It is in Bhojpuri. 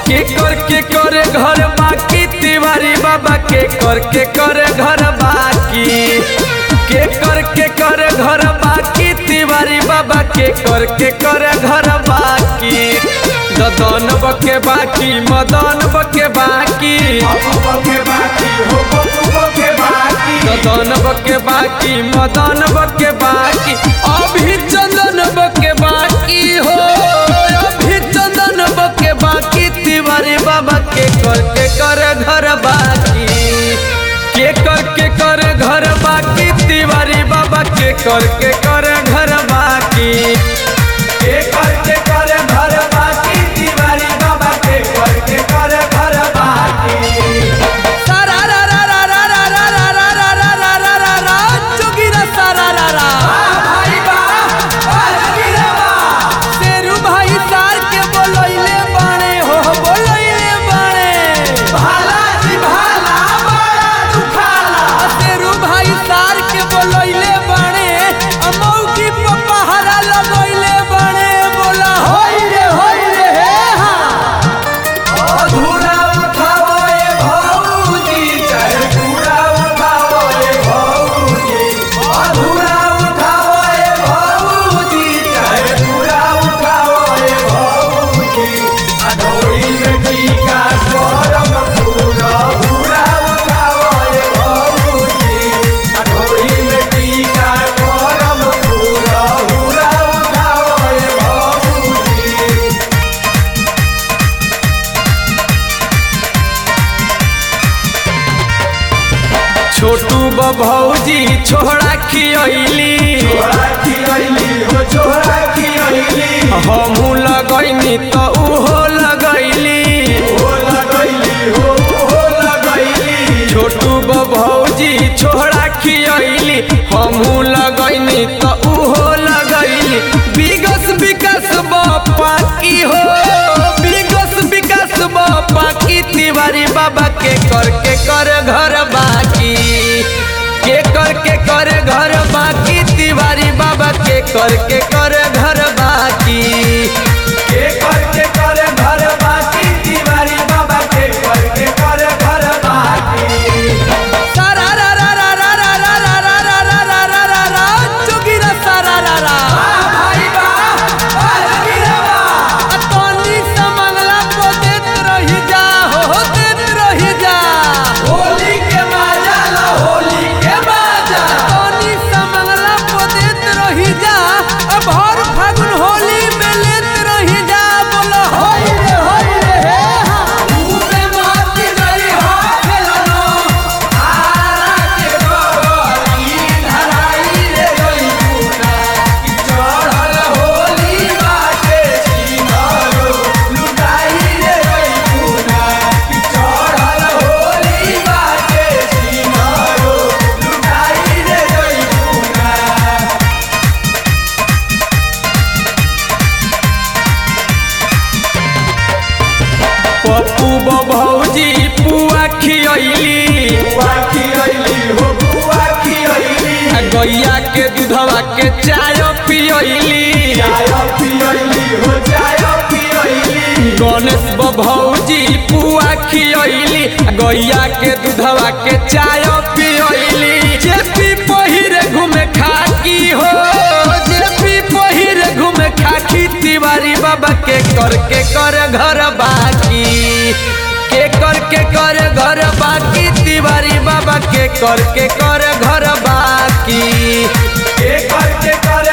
के करे घर बाकी तिवारी बाबा के करे घर बाकी के करे घर बाकी तिवारी बाबा के करे घर बाकी ददन बके बाकी मदन बके बाकी ददन बके बाकी मदन बके बाकी अभी चंदन बके बाकी हो अभी चंदन बके बाकी तिवारी बाबा के करे घर बाकी के करे घर बाकी तिवारी बाबा के करे घर बाकी के करे घर बाकी तिवारी बाबा के करे घर बाकी सारा रा रा रा रा रा रा रा रा रा रा रा रा रा रा जोगिरा सारा रा रा भाई बा जोगिरा बा शेरू भाई सार के बोलइले बाणे हो बोलइले बाणे भाला जी भाला बड़ा दुखाला शेरू भाई सार के बोलइले बाणे अमौ की पपहरा लगइले बाणे बोला होई रे हे हां अधूरा उठाओ ए भौजी चाहे पूरा उठाओ ए भौजी अधूरा उठाओ ए भौजी चाहे पूरा उठाओ ए भौजी अधूरी में टीका करम पूरा पूरा उठाओ ए भौजी अधूरी में टीका करम पूरा पूरा उठाओ ए भौजी छोटू भौजी छोड़ा खियली हमू लगैनी तो उहो लगैली छोटू भौजी छोड़ा खियली हमू लगैनी तो उहो लगैली बिगस विकास बापा की हो बिगस विकास बापा की तिवारी बाबा के करे घर बाकी के करे घर बाकी तिवारी बाबा के करे घर बाकी के करे घर बाकी तिवारी बाबा के करे घर बाकी सारा रा रा रा रा रा रा रा रा रा रा रा रा रा रा जोगिरा सारा रा रा भाई बा जोगिरा बा तोनी समंगला को देत रही जा हो देत रही जा होली के मजा ला होली के मजा तोनी समंगला को देत रही जा अब हर फागुन होली में लेत रही जा बोलो होई रे हे हां ऊपे माती रही हो खेलनो आरा के गोरी धराई रे गई पुना कि चढ़ल होली बाटे सीनारो लुटाई रे गई पुना कि चढ़ल होली बाटे सीनारो लुटाई रे गई पुना पप्पू भौजी पुआ खियली गैया के दूधवा के चाय पियली गणेश भौजी पुआ खियली गैया के दूधवा के चाय पियली जेपी पहिरे घूमे खाकी हो जेपी पहिरे घूमे खाकी तिवारी बाबा के करे घर बाकी के करे घर बाकी तिवारी बाबा के करे घर बाकी के करे